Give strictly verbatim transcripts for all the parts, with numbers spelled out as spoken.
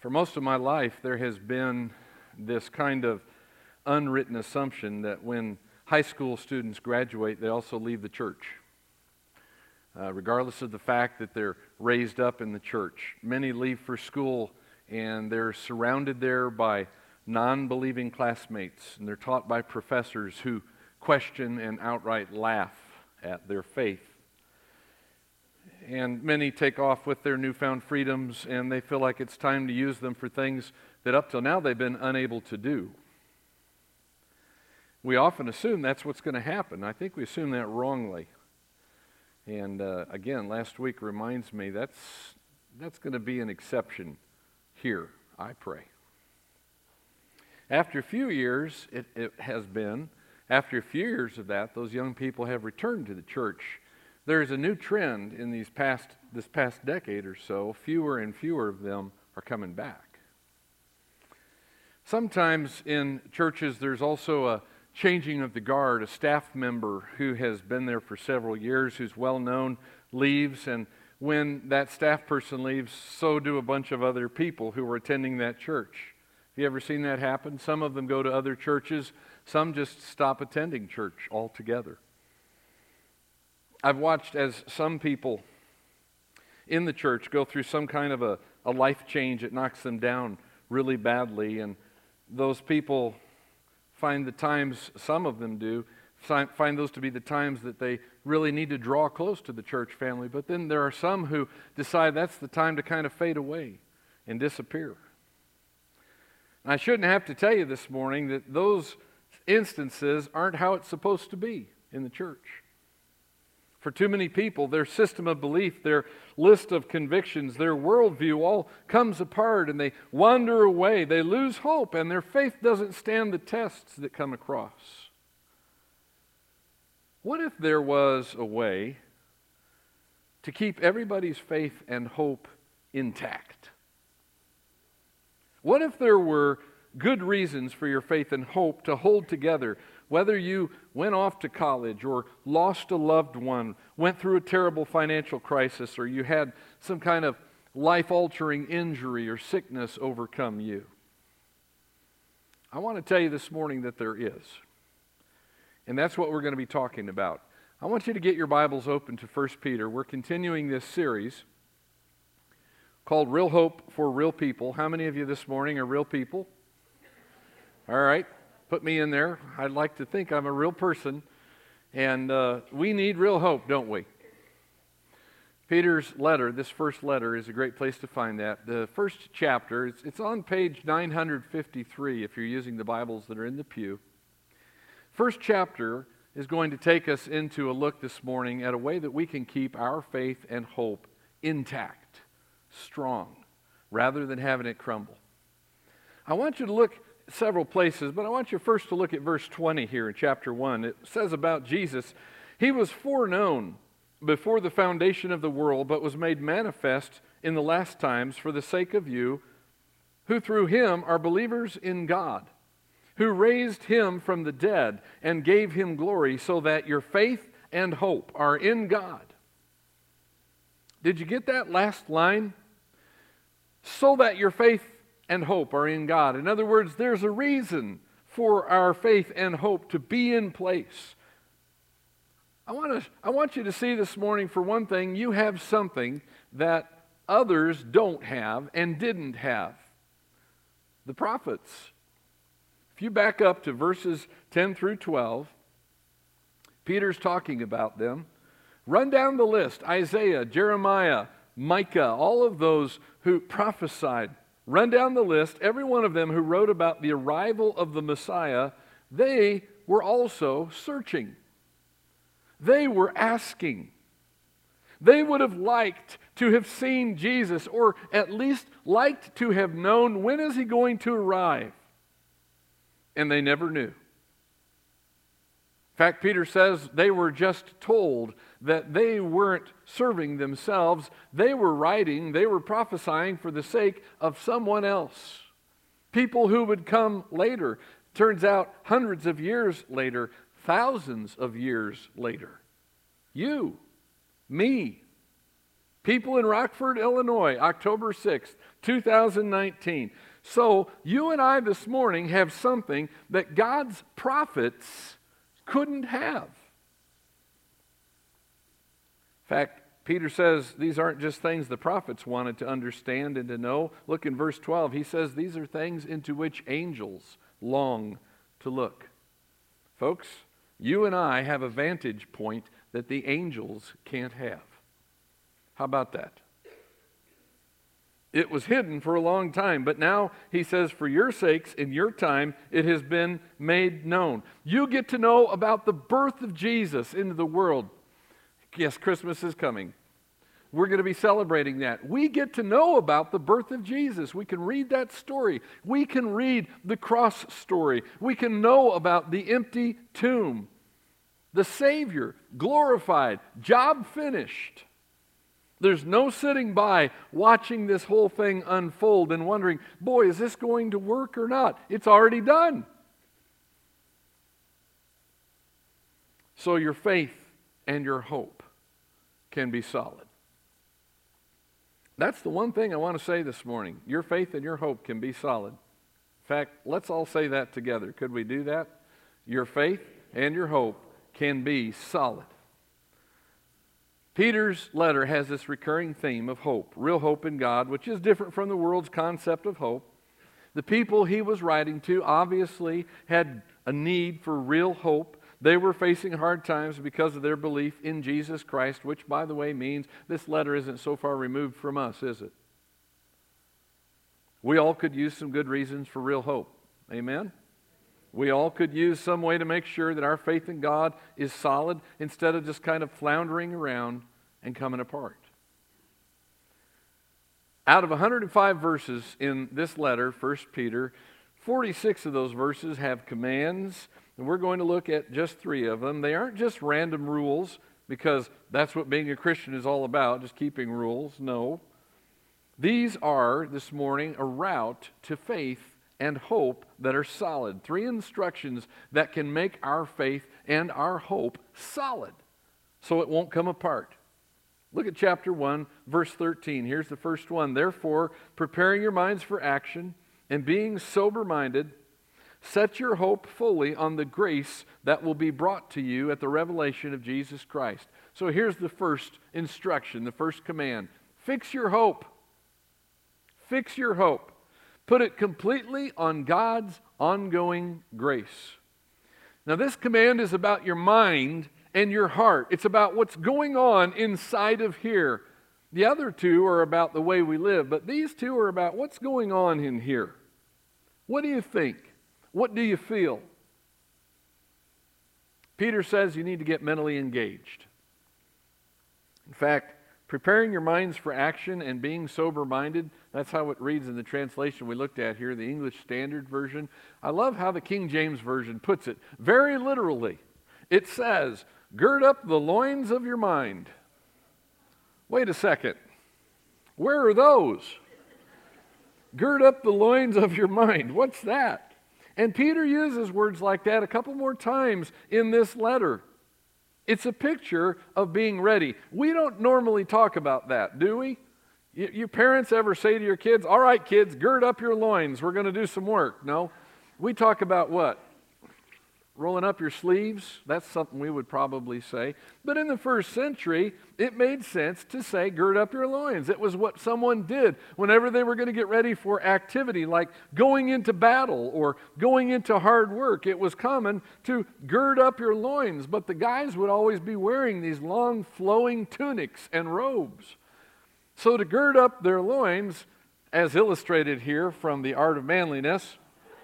For most of my life, there has been this kind of unwritten assumption that when high school students graduate, they also leave the church, uh, regardless of the fact that they're raised up in the church. Many leave for school, and they're surrounded there by non-believing classmates, and they're taught by professors who question and outright laugh at their faith. And many take off with their newfound freedoms, and they feel like it's time to use them for things that up till now they've been unable to do. We often assume that's what's going to happen. I think we assume that wrongly. And uh, again, last week reminds me that's that's going to be an exception here, I pray. After a few years, it, it has been, after a few years of that, those young people have returned to the church. There's a new trend in these past this past decade or so. Fewer and fewer of them are coming back. Sometimes in churches there's also a changing of the guard. A staff member who has been there for several years, who's well known, leaves, and when that staff person leaves, so do a bunch of other people who were attending that church. Have you ever seen that happen? Some of them go to other churches, some just stop attending church altogether. I've watched as some people in the church go through some kind of a, a life change that knocks them down really badly, and those people find the times, some of them do, find those to be the times that they really need to draw close to the church family. But then there are some who decide that's the time to kind of fade away and disappear. And I shouldn't have to tell you this morning that those instances aren't how it's supposed to be in the church. For too many people, their system of belief, their list of convictions, their worldview all comes apart and they wander away. They lose hope and their faith doesn't stand the tests that come across. What if there was a way to keep everybody's faith and hope intact? What if there were good reasons for your faith and hope to hold together? Whether you went off to college or lost a loved one, went through a terrible financial crisis, or you had some kind of life-altering injury or sickness overcome you. I want to tell you this morning that there is. And that's what we're going to be talking about. I want you to get your Bibles open to First Peter. We're continuing this series called Real Hope for Real People. How many of you this morning are real people? All right. Put me in there. I'd like to think I'm a real person. And uh, we need real hope, don't we? Peter's letter, this first letter, is a great place to find that. The first chapter, it's, it's on page nine hundred fifty-three if you're using the Bibles that are in the pew. First chapter is going to take us into a look this morning at a way that we can keep our faith and hope intact, strong, rather than having it crumble. I want you to look several places, but I want you first to look at verse twenty here in chapter one. It says about Jesus, He was foreknown before the foundation of the world, but was made manifest in the last times for the sake of you, who through Him are believers in God, who raised Him from the dead and gave Him glory, so that your faith and hope are in God. Did you get that last line? So that your faith and hope are in God. In other words, there's a reason for our faith and hope to be in place. I want to, I want you to see this morning, for one thing, you have something that others don't have and didn't have. The prophets. If you back up to verses ten through twelve, Peter's talking about them. Run down the list. Isaiah, Jeremiah, Micah, all of those who prophesied. Run down the list. Every one of them who wrote about the arrival of the Messiah, they were also searching. They were asking. They would have liked to have seen Jesus, or at least liked to have known, when is He going to arrive? And they never knew. In fact, Peter says they were just told that they weren't serving themselves. They were writing, they were prophesying for the sake of someone else. People who would come later. Turns out hundreds of years later, thousands of years later. You, me, People in Rockford, Illinois, October sixth, two thousand nineteen. So you and I this morning have something that God's prophets couldn't have. In fact, Peter says these aren't just things the prophets wanted to understand and to know. Look in verse twelve. He says these are things into which angels long to look. Folks, you and I have a vantage point that the angels can't have. How about that? It was hidden for a long time, but now he says, for your sakes, in your time, it has been made known. You get to know about the birth of Jesus into the world. Yes, Christmas is coming. We're going to be celebrating that. We get to know about the birth of Jesus. We can read that story. We can read the cross story. We can know about the empty tomb. The Savior, glorified, job finished. There's no sitting by watching this whole thing unfold and wondering, boy, is this going to work or not? It's already done. So your faith and your hope can be solid. That's the one thing I want to say this morning. Your faith and your hope can be solid. In fact, let's all say that together. Could we do that? Your faith and your hope can be solid. Peter's letter has this recurring theme of hope, real hope in God, which is different from the world's concept of hope. The people he was writing to obviously had a need for real hope. They were facing hard times because of their belief in Jesus Christ, which, by the way, means this letter isn't so far removed from us, is it? We all could use some good reasons for real hope. Amen? We all could use some way to make sure that our faith in God is solid instead of just kind of floundering around and coming apart. Out of one hundred five verses in this letter, First Peter, forty-six of those verses have commands, and we're going to look at just three of them. They aren't just random rules, because that's what being a Christian is all about, just keeping rules. No. These are, this morning, a route to faith and hope that are solid. Three instructions that can make our faith and our hope solid so it won't come apart. Look at chapter one, verse thirteen. Here's the first one. Therefore, preparing your minds for action and being sober-minded, set your hope fully on the grace that will be brought to you at the revelation of Jesus Christ. So here's the first instruction, the first command. Fix your hope. Fix your hope. Put it completely on God's ongoing grace. Now, this command is about your mind and your heart. It's about what's going on inside of here. The other two are about the way we live, but these two are about what's going on in here. What do you think? What do you feel? Peter says you need to get mentally engaged. In fact, preparing your minds for action and being sober-minded, that's how it reads in the translation we looked at here, the English Standard Version. I love how the King James Version puts it very literally. It says, gird up the loins of your mind. Wait a second. Where are those? Gird up the loins of your mind. What's that? And Peter uses words like that a couple more times in this letter. It's a picture of being ready. We don't normally talk about that, do we? You, your parents ever say to your kids, all right, kids, gird up your loins. We're going to do some work. No. We talk about what? Rolling up your sleeves. That's something we would probably say. But in the first century, it made sense to say, gird up your loins. It was what someone did whenever they were going to get ready for activity, like going into battle or going into hard work. It was common to gird up your loins, but the guys would always be wearing these long flowing tunics and robes. So to gird up their loins, as illustrated here from The Art of Manliness,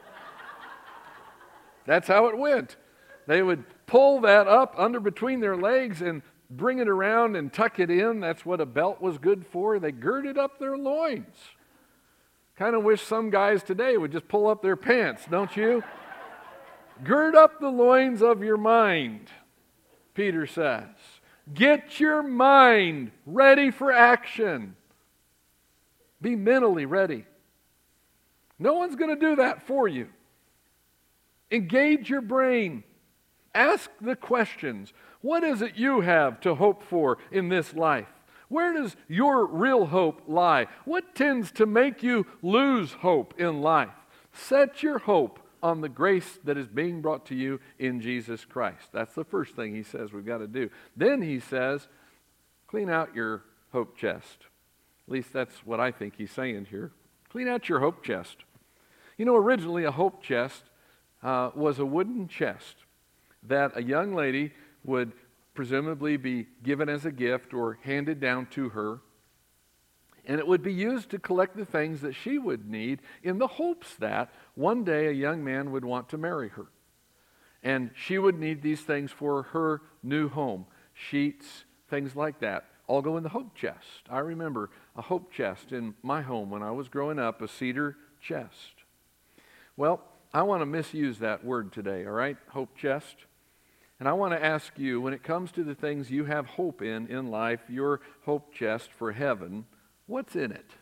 that's how it went. They would pull that up under between their legs and bring it around and tuck it in. That's what a belt was good for. They girded up their loins. Kind of wish some guys today would just pull up their pants, don't you? Gird up the loins of your mind, Peter says. Get your mind ready for action. Be mentally ready. No one's going to do that for you. Engage your brain. Ask the questions. What is it you have to hope for in this life? Where does your real hope lie? What tends to make you lose hope in life? Set your hope on the grace that is being brought to you in Jesus Christ. That's the first thing he says we've got to do. Then he says, clean out your hope chest. At least that's what I think he's saying here. Clean out your hope chest. You know, originally a hope chest uh, was a wooden chest that a young lady would presumably be given as a gift or handed down to her. And it would be used to collect the things that she would need in the hopes that one day a young man would want to marry her. And she would need these things for her new home. Sheets, things like that, all go in the hope chest. I remember a hope chest in my home when I was growing up, a cedar chest. Well, I want to misuse that word today, all right? Hope chest. And I want to ask you, when it comes to the things you have hope in in life, your hope chest for heaven, what's in it?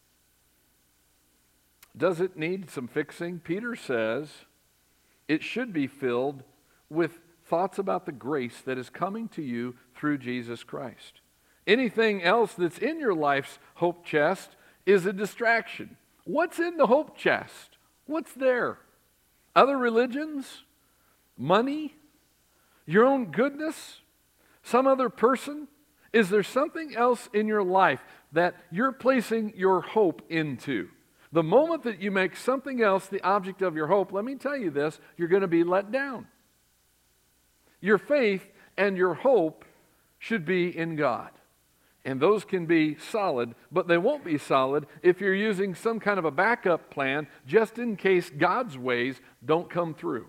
Does it need some fixing? Peter says it should be filled with thoughts about the grace that is coming to you through Jesus Christ. Anything else that's in your life's hope chest is a distraction. What's in the hope chest? What's there? Other religions? Money? Your own goodness? Some other person? Is there something else in your life that you're placing your hope into? The moment that you make something else the object of your hope, let me tell you this, you're going to be let down. Your faith and your hope should be in God. And those can be solid, but they won't be solid if you're using some kind of a backup plan just in case God's ways don't come through.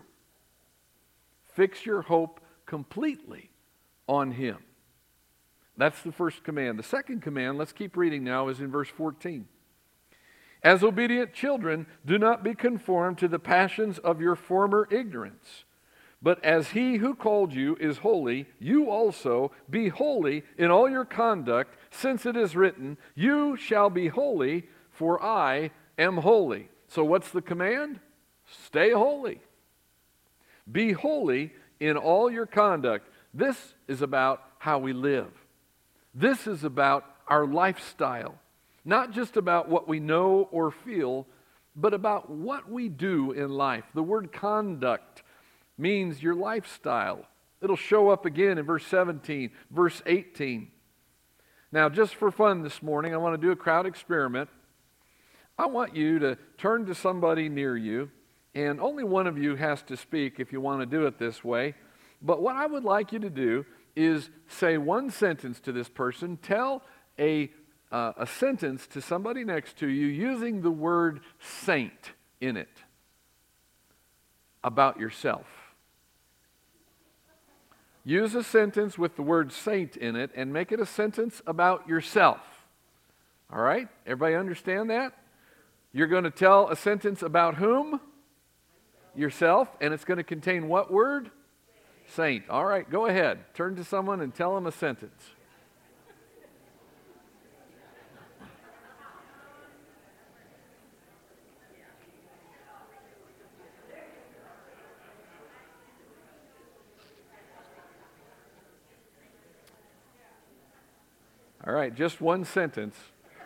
Fix your hope completely on Him. That's the first command. The second command, let's keep reading now, is in verse fourteen. As obedient children, do not be conformed to the passions of your former ignorance. But as He who called you is holy, you also be holy in all your conduct, since it is written, you shall be holy, for I am holy. So what's the command? Stay holy. Be holy in all your conduct. This is about how we live. This is about our lifestyle. Not just about what we know or feel, but about what we do in life. The word conduct means your lifestyle. It'll show up again in verse seventeen, verse eighteen. Now, just for fun this morning, I want to do a crowd experiment. I want you to turn to somebody near you, and only one of you has to speak if you want to do it this way. But what I would like you to do is say one sentence to this person. Tell a, uh, a sentence to somebody next to you using the word saint in it about yourself. Use a sentence with the word saint in it and make it a sentence about yourself. All right? Everybody understand that? You're going to tell a sentence about whom? Yourself. And it's going to contain what word? Saint. All right, go ahead. Turn to someone and tell them a sentence. All right, just one sentence.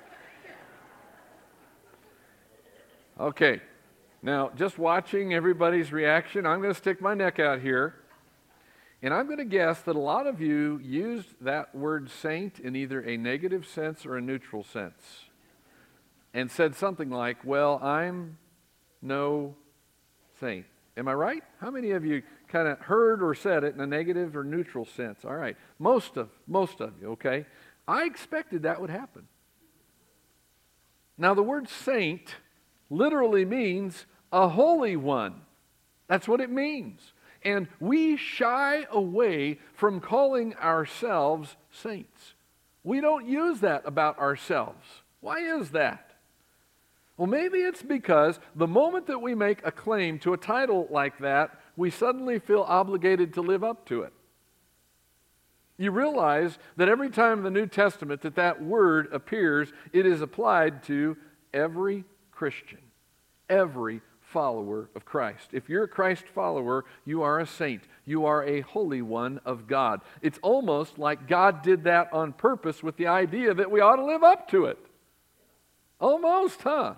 Okay, now just watching everybody's reaction, I'm going to stick my neck out here. And I'm going to guess that a lot of you used that word saint in either a negative sense or a neutral sense. And said something like, well, I'm no saint. Am I right? How many of you kind of heard or said it in a negative or neutral sense? All right. Most of, most of you, okay? I expected that would happen. Now, the word saint literally means a holy one. That's what it means. And we shy away from calling ourselves saints. We don't use that about ourselves. Why is that? Well, maybe it's because the moment that we make a claim to a title like that, we suddenly feel obligated to live up to it. You realize that every time in the New Testament that that word appears, it is applied to every Christian, every follower of Christ. If you're a Christ follower, you are a saint. You are a holy one of God. It's almost like God did that on purpose with the idea that we ought to live up to it. Almost, huh?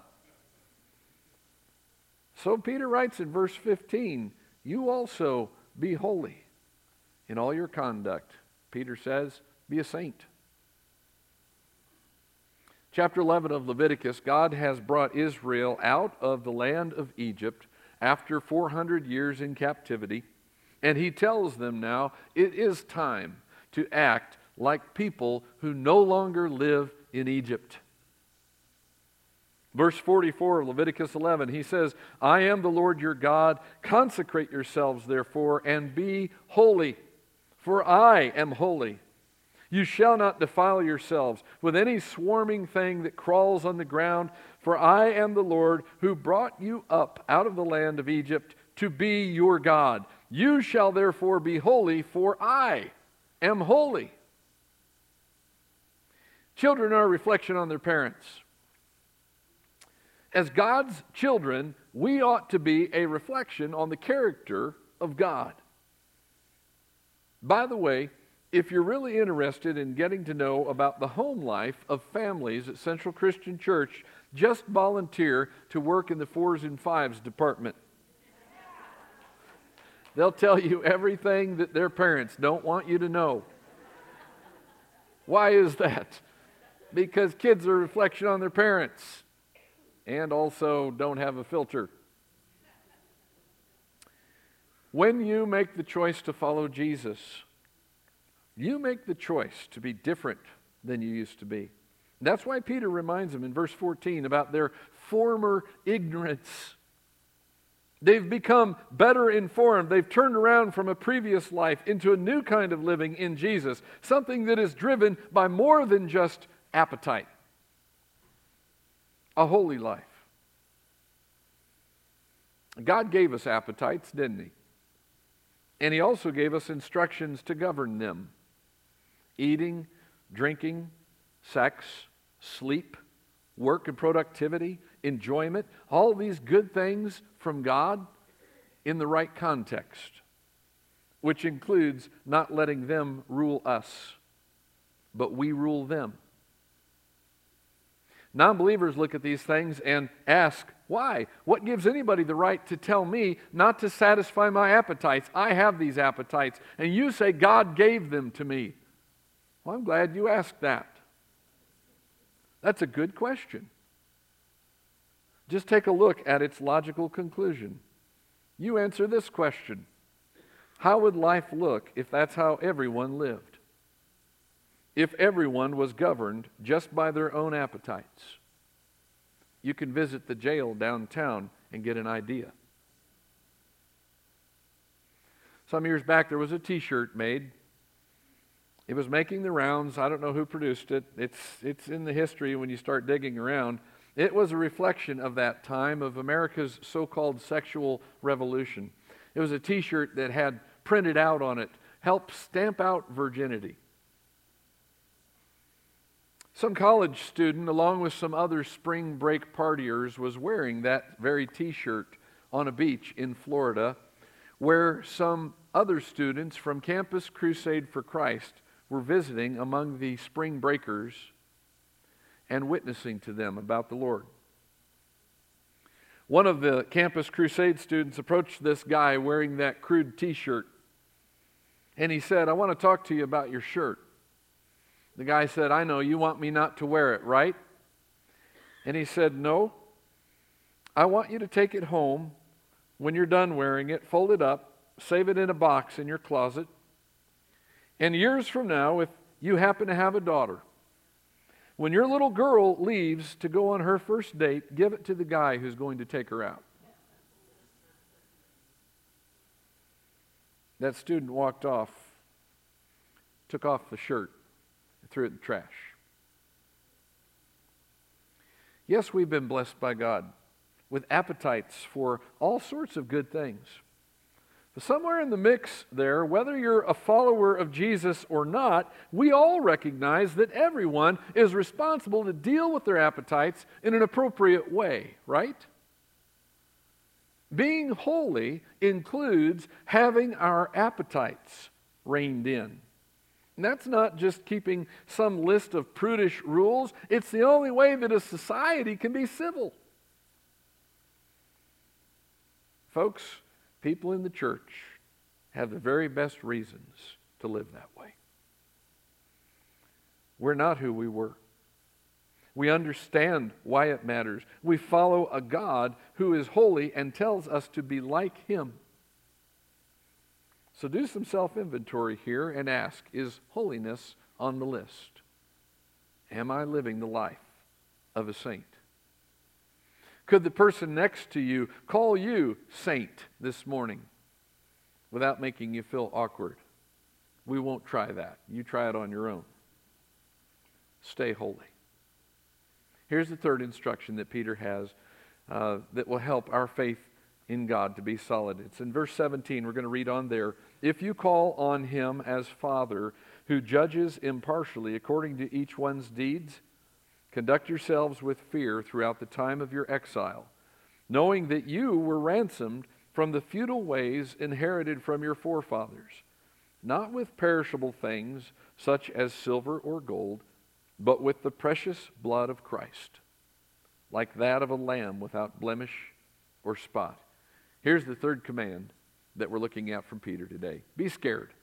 So Peter writes in verse fifteen, you also be holy in all your conduct. Peter says, be a saint. Chapter eleven of Leviticus, God has brought Israel out of the land of Egypt after four hundred years in captivity, and he tells them now it is time to act like people who no longer live in Egypt. Verse forty-four of Leviticus eleven, he says, I am the Lord your God. Consecrate yourselves, therefore, and be holy, for I am holy. You shall not defile yourselves with any swarming thing that crawls on the ground, for I am the Lord who brought you up out of the land of Egypt to be your God. You shall therefore be holy, for I am holy. Children are a reflection on their parents. As God's children, we ought to be a reflection on the character of God. By the way, if you're really interested in getting to know about the home life of families at Central Christian Church, just volunteer to work in the fours and fives department. They'll tell you everything that their parents don't want you to know. Why is that? Because kids are a reflection on their parents. And also don't have a filter. When you make the choice to follow Jesus, you make the choice to be different than you used to be. That's why Peter reminds them in verse fourteen about their former ignorance. They've become better informed. They've turned around from a previous life into a new kind of living in Jesus, something that is driven by more than just appetite. A holy life. God gave us appetites, didn't He? And He also gave us instructions to govern them. Eating, drinking, sex, sleep, work and productivity, enjoyment, all these good things from God in the right context, which includes not letting them rule us, but we rule them. Non-believers look at these things and ask, why? What gives anybody the right to tell me not to satisfy my appetites? I have these appetites, and you say God gave them to me. Well, I'm glad you asked that. That's a good question. Just take a look at its logical conclusion. You answer this question. How would life look if that's how everyone lived? If everyone was governed just by their own appetites? You can visit the jail downtown and get an idea. Some years back there was a t-shirt made. It was making the rounds. I don't know who produced it. It's, it's in the history when you start digging around. It was a reflection of that time of America's so-called sexual revolution. It was a t-shirt that had printed out on it, help stamp out virginity. Some college student, along with some other spring break partiers, was wearing that very t-shirt on a beach in Florida, where some other students from Campus Crusade for Christ were visiting among the spring breakers and witnessing to them about the Lord. One of the Campus Crusade students approached this guy wearing that crude t-shirt, and he said, I want to talk to you about your shirt. The guy said, I know, you want me not to wear it, right? And he said, no, I want you to take it home. When you're done wearing it, fold it up, save it in a box in your closet. And years from now, if you happen to have a daughter, when your little girl leaves to go on her first date, give it to the guy who's going to take her out. That student walked off, took off the shirt, threw it in the trash. Yes, we've been blessed by God with appetites for all sorts of good things. But somewhere in the mix there, whether you're a follower of Jesus or not, we all recognize that everyone is responsible to deal with their appetites in an appropriate way, right? Being holy includes having our appetites reined in. And that's not just keeping some list of prudish rules. It's the only way that a society can be civil. Folks, people in the church have the very best reasons to live that way. We're not who we were. We understand why it matters. We follow a God who is holy and tells us to be like Him. So do some self-inventory here and ask, is holiness on the list? Am I living the life of a saint? Could the person next to you call you saint this morning without making you feel awkward? We won't try that. You try it on your own. Stay holy. Here's the third instruction that Peter has uh, that will help our faith in God to be solid. It's in verse seventeen. We're going to read on there. If you call on Him as Father, who judges impartially according to each one's deeds, conduct yourselves with fear throughout the time of your exile, knowing that you were ransomed from the futile ways inherited from your forefathers, not with perishable things such as silver or gold, but with the precious blood of Christ, like that of a lamb without blemish or spot. Here's the third command that we're looking at from Peter today. Be scared.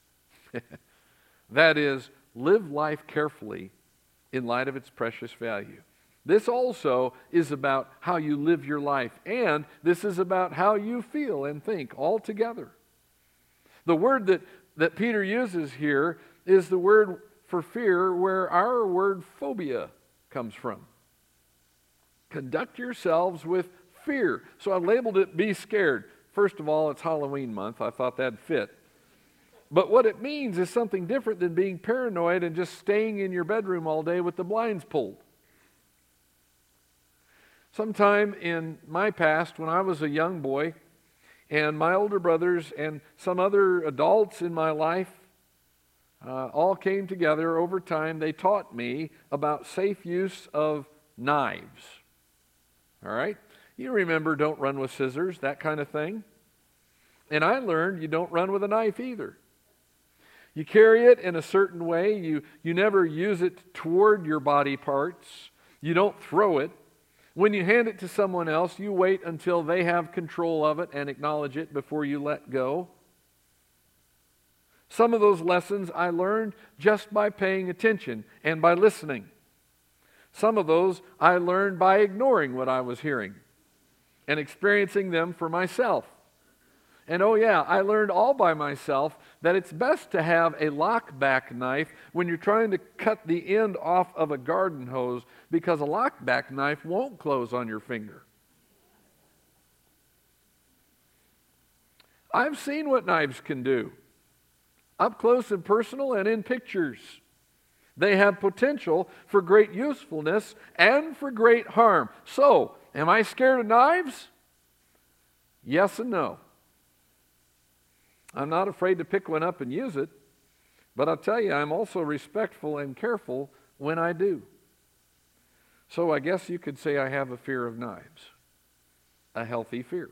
That is, live life carefully in light of its precious value. This also is about how you live your life, and this is about how you feel and think all together. The word that, that Peter uses here is the word for fear where our word phobia comes from. Conduct yourselves with fear. So I labeled it be scared. First of all, it's Halloween month. I thought that'd fit. But what it means is something different than being paranoid and just staying in your bedroom all day with the blinds pulled. Sometime in my past, when I was a young boy, and my older brothers and some other adults in my life uh, all came together over time, they taught me about safe use of knives. All right? You remember don't run with scissors, that kind of thing. And I learned you don't run with a knife either. You carry it in a certain way. You, you never use it toward your body parts. You don't throw it. When you hand it to someone else, you wait until they have control of it and acknowledge it before you let go. Some of those lessons I learned just by paying attention and by listening. Some of those I learned by ignoring what I was hearing and experiencing them for myself. And oh yeah, I learned all by myself that it's best to have a lockback knife when you're trying to cut the end off of a garden hose, because a lockback knife won't close on your finger. I've seen what knives can do, up close and personal and in pictures. They have potential for great usefulness and for great harm. So, am I scared of knives? Yes and no. I'm not afraid to pick one up and use it, but I'll tell you, I'm also respectful and careful when I do. So I guess you could say I have a fear of knives, a healthy fear.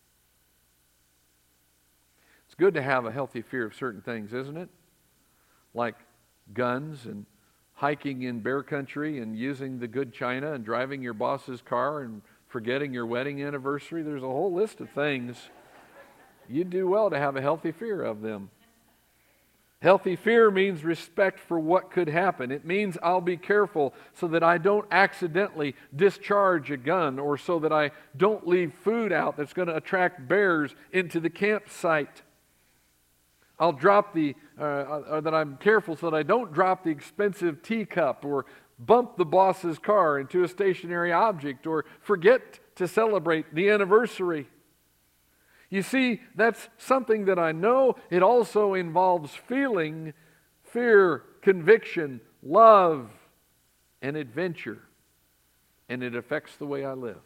It's good to have a healthy fear of certain things, isn't it? Like guns and hiking in bear country and using the good china and driving your boss's car and forgetting your wedding anniversary. There's a whole list of things. You'd do well to have a healthy fear of them. Healthy fear means respect for what could happen. It means I'll be careful so that I don't accidentally discharge a gun, or so that I don't leave food out that's going to attract bears into the campsite. I'll drop the, uh, or that I'm careful so that I don't drop the expensive teacup or bump the boss's car into a stationary object or forget to celebrate the anniversary. You see, that's something that I know. It also involves feeling, fear, conviction, love, and adventure. And it affects the way I live.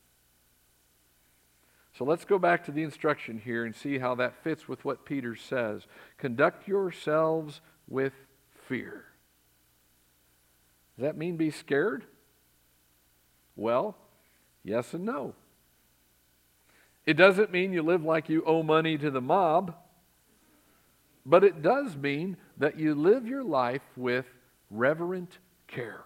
So let's go back to the instruction here and see how that fits with what Peter says. Conduct yourselves with fear. Does that mean be scared? Well, yes and no. It doesn't mean you live like you owe money to the mob, but it does mean that you live your life with reverent care.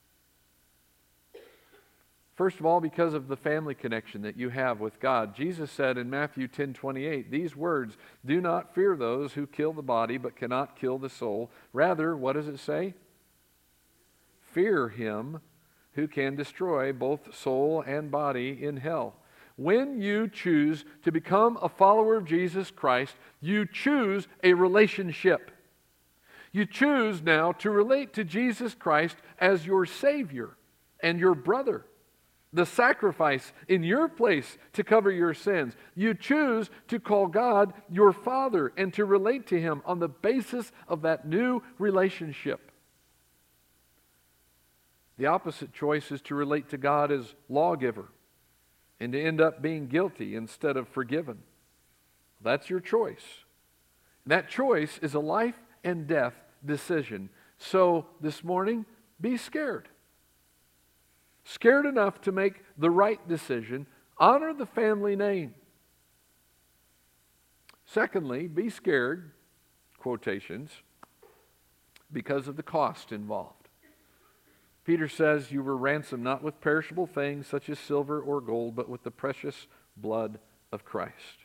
First of all, because of the family connection that you have with God. Jesus said in Matthew ten twenty-eight, these words, do not fear those who kill the body but cannot kill the soul. Rather, what does it say? Fear him who can destroy both soul and body in hell. When you choose to become a follower of Jesus Christ, you choose a relationship. You choose now to relate to Jesus Christ as your Savior and your brother. The sacrifice in your place to cover your sins. You choose to call God your Father and to relate to Him on the basis of that new relationship. The opposite choice is to relate to God as lawgiver and to end up being guilty instead of forgiven. That's your choice. That choice is a life and death decision. So this morning, be scared. Scared enough to make the right decision. Honor the family name. Secondly, be scared, quotations, because of the cost involved. Peter says, you were ransomed not with perishable things such as silver or gold, but with the precious blood of Christ.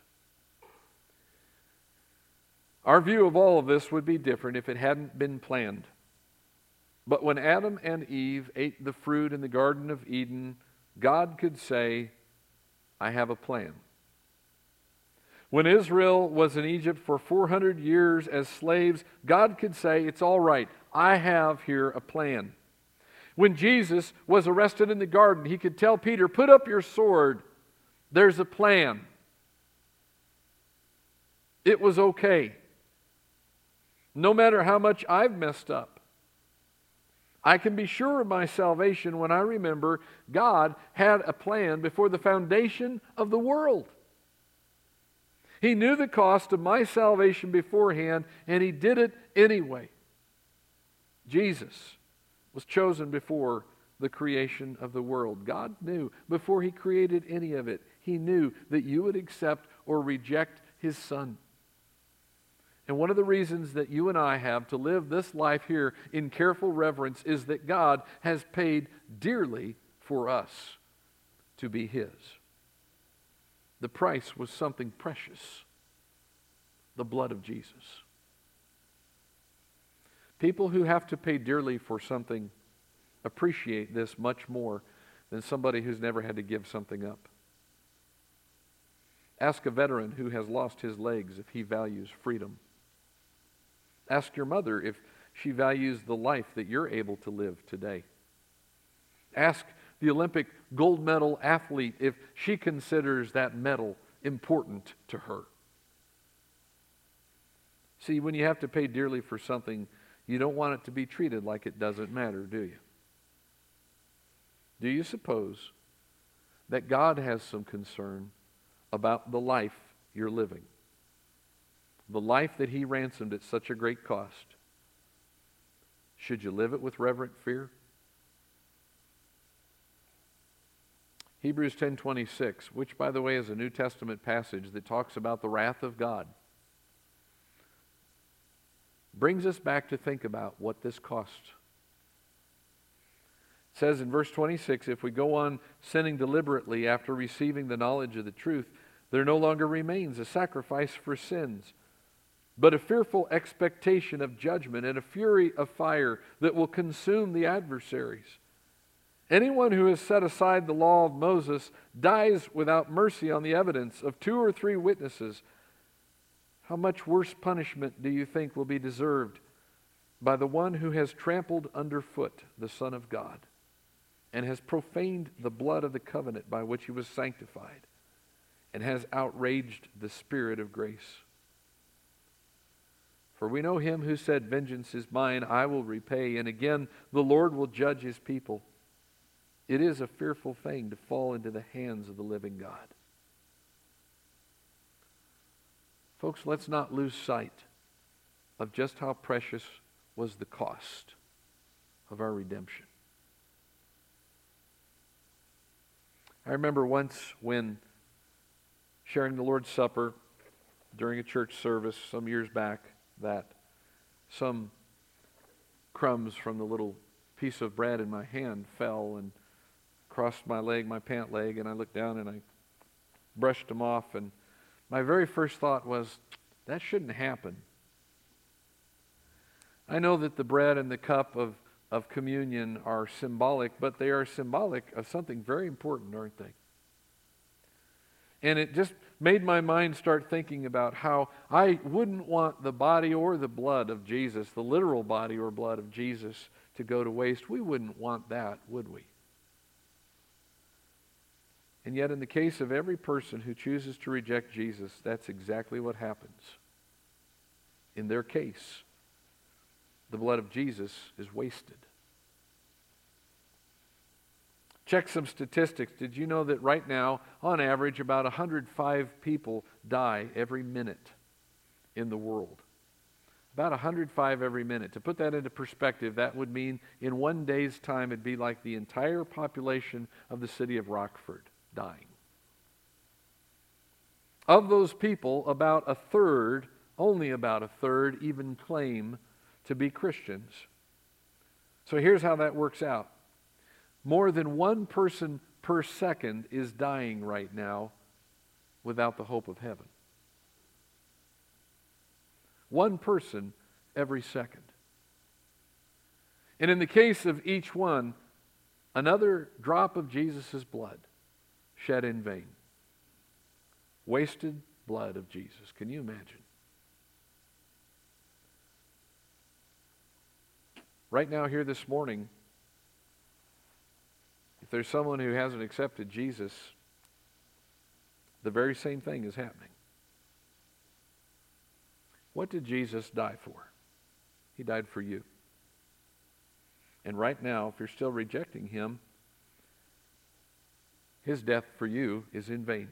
Our view of all of this would be different if it hadn't been planned. But when Adam and Eve ate the fruit in the Garden of Eden, God could say, I have a plan. When Israel was in Egypt for four hundred years as slaves, God could say, it's all right, I have here a plan. When Jesus was arrested in the garden, He could tell Peter, put up your sword, there's a plan. It was okay. No matter how much I've messed up, I can be sure of my salvation when I remember God had a plan before the foundation of the world. He knew the cost of my salvation beforehand, and He did it anyway. Jesus was chosen before the creation of the world. God knew before He created any of it. He knew that you would accept or reject His Son. And one of the reasons that you and I have to live this life here in careful reverence is that God has paid dearly for us to be His. The price was something precious, the blood of Jesus. People who have to pay dearly for something appreciate this much more than somebody who's never had to give something up. Ask a veteran who has lost his legs if he values freedom. Ask your mother if she values the life that you're able to live today. Ask the Olympic gold medal athlete if she considers that medal important to her. See, when you have to pay dearly for something, you don't want it to be treated like it doesn't matter, do you? Do you suppose that God has some concern about the life you're living? The life that He ransomed at such a great cost. Should you live it with reverent fear? Hebrews ten twenty-six, which by the way is a New Testament passage that talks about the wrath of God, brings us back to think about what this cost. It says in verse twenty-six, if we go on sinning deliberately after receiving the knowledge of the truth, there no longer remains a sacrifice for sins, but a fearful expectation of judgment and a fury of fire that will consume the adversaries. Anyone who has set aside the law of Moses dies without mercy on the evidence of two or three witnesses. How much worse punishment do you think will be deserved by the one who has trampled underfoot the Son of God and has profaned the blood of the covenant by which He was sanctified and has outraged the Spirit of grace? For we know Him who said, vengeance is mine, I will repay, and again the Lord will judge His people. It is a fearful thing to fall into the hands of the living God. Folks, let's not lose sight of just how precious was the cost of our redemption. I remember once when sharing the Lord's Supper during a church service some years back that some crumbs from the little piece of bread in my hand fell and crossed my leg, my pant leg, and I looked down and I brushed them off, and my very first thought was, that shouldn't happen. I know that the bread and the cup of, of communion are symbolic, but they are symbolic of something very important, aren't they? And it just made my mind start thinking about how I wouldn't want the body or the blood of Jesus, the literal body or blood of Jesus, to go to waste. We wouldn't want that, would we? And yet in the case of every person who chooses to reject Jesus, that's exactly what happens. In their case, the blood of Jesus is wasted. Check some statistics. Did you know that right now, on average, about one hundred five people die every minute in the world? About one hundred five every minute. To put that into perspective, that would mean in one day's time, it'd be like the entire population of the city of Rockford dying. Of those people, about a third, only about a third, even claim to be Christians. So here's how that works out. More than one person per second is dying right now without the hope of heaven. One person every second. And in the case of each one, another drop of Jesus' blood shed in vain. Wasted blood of Jesus. Can you imagine? Right now here this morning, if there's someone who hasn't accepted Jesus, the very same thing is happening. What did Jesus die for? He died for you. And right now, if you're still rejecting Him, His death for you is in vain.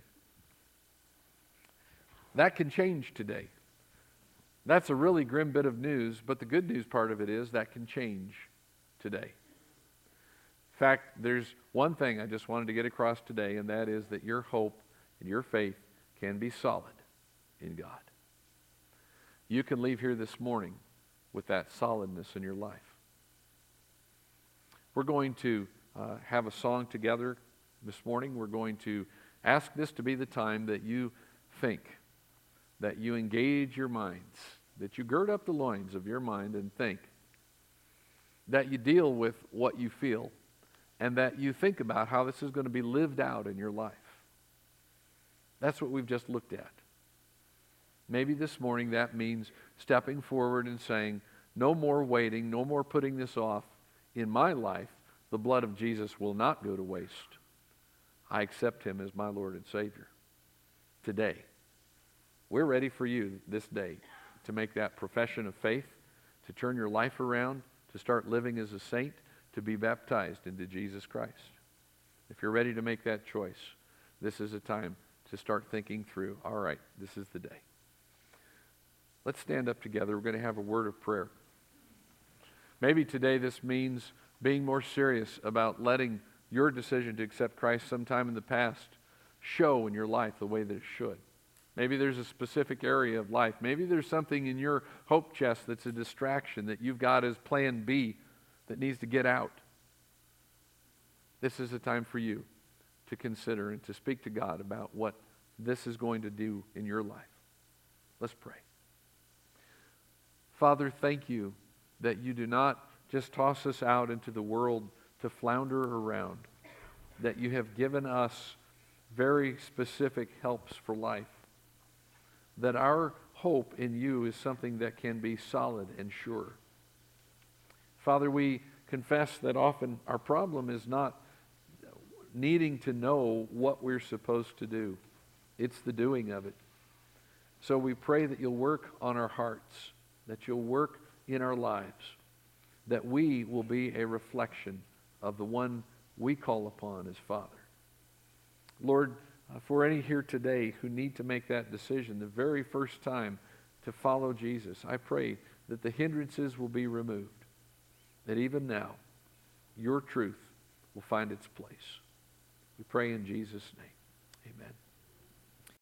That can change today. That's a really grim bit of news, but the good news part of it is that can change today. In fact, there's one thing I just wanted to get across today, and that is that your hope and your faith can be solid in God. You can leave here this morning with that solidness in your life. We're going to uh, have a song together this morning. We're going to ask this to be the time that you think, that you engage your minds, that you gird up the loins of your mind and think, that you deal with what you feel, and that you think about how this is going to be lived out in your life. That's what we've just looked at. Maybe this morning that means stepping forward and saying, no more waiting, no more putting this off. In my life, the blood of Jesus will not go to waste. I accept Him as my Lord and Savior. Today, we're ready for you this day to make that profession of faith, to turn your life around, to start living as a saint, to be baptized into Jesus Christ. If you're ready to make that choice, this is a time to start thinking through, all right, this is the day. Let's stand up together. We're going to have a word of prayer. Maybe today this means being more serious about letting your decision to accept Christ sometime in the past show in your life the way that it should. Maybe there's a specific area of life. Maybe there's something in your hope chest that's a distraction that you've got as plan B that needs to get out. This is a time for you to consider and to speak to God about what this is going to do in your life. Let's pray. Father, thank you that you do not just toss us out into the world to flounder around, that you have given us very specific helps for life, that our hope in you is something that can be solid and sure. Father, we confess that often our problem is not needing to know what we're supposed to do. It's the doing of it. So we pray that you'll work on our hearts, that you'll work in our lives, that we will be a reflection of the one we call upon as Father. Lord, uh, for any here today who need to make that decision the very first time to follow Jesus, I pray that the hindrances will be removed, that even now your truth will find its place. We pray in Jesus' name. Amen.